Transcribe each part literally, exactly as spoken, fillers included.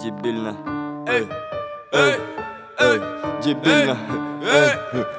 Дебильно. Эй, эй, эй, дебильно. Эй,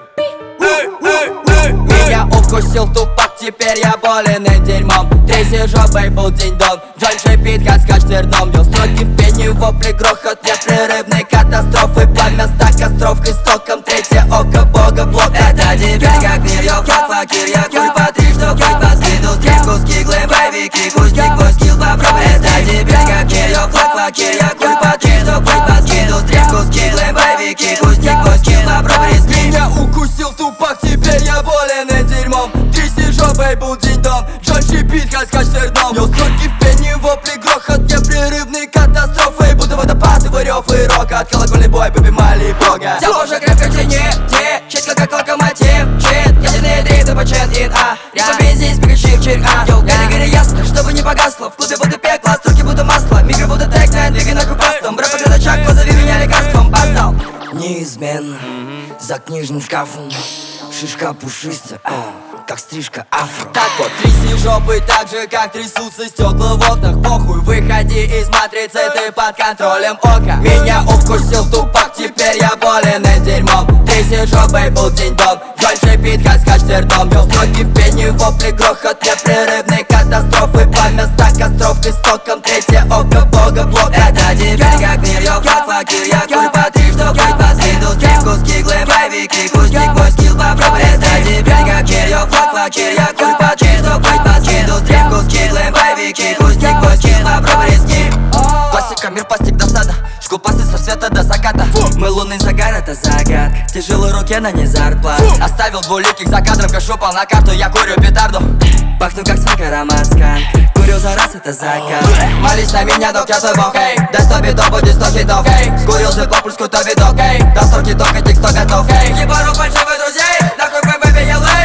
меня укусил тупак, теперь я болен и дерьмом. Тряси жопой был день-дон, Джон шипит, как скач терном. Бил строки в пене, вопли, грохот непрерывной катастрофы. Пламя ста костров к истокам, третье око бога блок. Это теперь как мир, я флаг, факир, я куль, патрик, что хоть поскиду. Стрим, куски, глэм, боевики, кустик, мой скилл, попробуй. Это теперь как мир, я флаг, факир, я куль, патрик, что хоть поскиду. Стрим, куски, глэм, боевики, кустик, мой скилл, попробуй. Меня укусил тупак, теперь я болен и дерьмом. Тряси жопой был день-дом, Джон шипит, как скач терном. Бил строки в пене, вопли, грохот непрерывной катастрофы. Будто водопад, его рёв и рокот. Колокольный бой, побимали бога. Вся божья крепко в тени, те, четко как локомотив, чит. Ядерные дрифты по чен ин, а я по бензин, спикающих чирк, а йоу, гори, гори ясно, чтобы не погасло. В клубе будто пекло, струки будто масло. Микро будто тэк-найн, двигай нахуй постом. Брэп пока чак, позови меня лекарством, бастал. Неизменно, за книжным шкафом, шишка пушистая, как стрижка афро. Так вот, тряси жопы так же, как трясутся стекла в окнах. Похуй, выходи из матрицы, ты под контролем ока. Меня укусил тупак, теперь я болен и дерьмом. Тряси жопой был день-дом, Джон шипит, как скач терном. Бил строки в пене, вопли, грохот непрерывной катастрофы. Пламя ста костров к истокам, третье око бога блок. Это теперь как мир, я флаг, факир, я куль, патрик, что хоть поскиду. Стрим, куски, глэм, боевики, кустик, мой скилл, попробуй. Это теперь как мир, я флаг, факир, я куль, патрик, что хоть поскиду. Стрим, куски, глэм, боевики, кустик, мой скилл, попробуй риски. Классика, мир, пластик, досада. Школ пасты со света до заката. Мы лунный загар, это загадка. Тяжелой руке на не зарплат. Оставил двуликих за кадром, кашу пал на карту. Я курю петарду, пахну как свинка, ромаскан. Курю за раз, это закат. Молись на меня, док, я твой бог, эй. Дай сто битов, будет сто хитов, эй. Скурил зыкло, пульскую то видок, эй. До сто хитов, этих сто готов, эй. Ебану фальшивых друзей, нахуй бэйбэ, я лэй,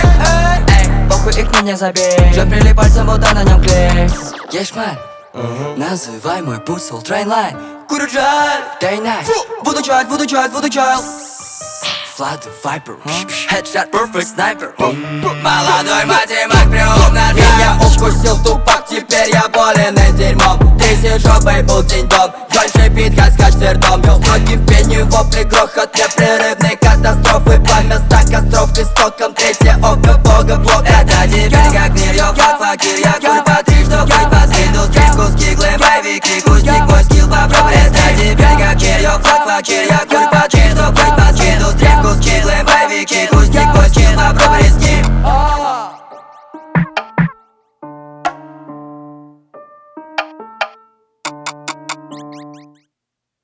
эй. Похуй их мне не забей. Же прилип пальцем, будто на нем клей. Ешь маль, называй мой путь сол трейнлайн. Курю джай, day night. Буду чать, буду чать, буду чать. Fly the Viper, headshot perfect sniper. Молодой математик, преумный. Меня укусил тупак, теперь я болен и дерьмом. Тряси жопой был день-дом, Джон шипит, как скач терном. Бил строки в пене, вопли, грохот непрерывной катастрофы. Пламя ста костров к истокам, третье око бога блок. Это теперь как мир, я флаг, факир, я куль, патрик, что хоть поскиду. Стрим, куски, глэм, боевики, кустик, мой скилл, попробуй. Это теперь как мир, я флаг, факир, я